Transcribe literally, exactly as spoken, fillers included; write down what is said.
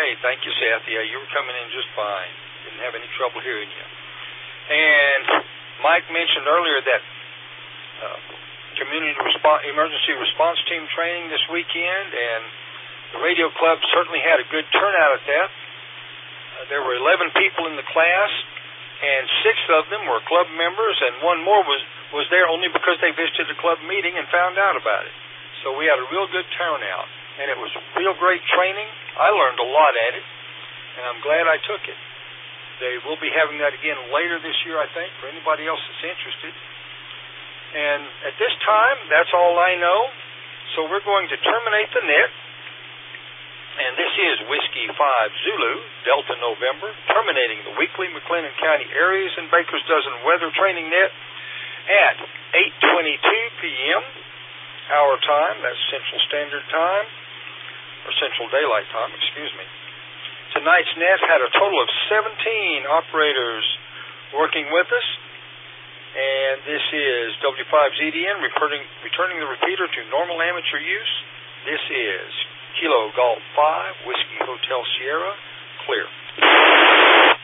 Hey, thank you, Seth. Yeah, you were coming in just fine. Didn't have any trouble hearing you. And Mike mentioned earlier that uh, community response, emergency response team training this weekend, and the radio club certainly had a good turnout at that. Uh, there were eleven people in the class, and six of them were club members, and one more was, was there only because they visited the club meeting and found out about it. So we had a real good turnout, and it was real great training. I learned a lot at it, and I'm glad I took it. They will be having that again later this year, I think, for anybody else that's interested. And at this time, that's all I know. So we're going to terminate the net. And this is Whiskey five Zulu, Delta November, terminating the weekly McLennan County Areas and Baker's Dozen Weather Training Net at eight twenty-two p.m. our time. That's Central Standard Time, or Central Daylight Time, excuse me. Tonight's net had a total of seventeen operators working with us, and this is W five Z D N returning, returning the repeater to normal amateur use. This is Kilo Golf five, Whiskey Hotel Sierra, clear.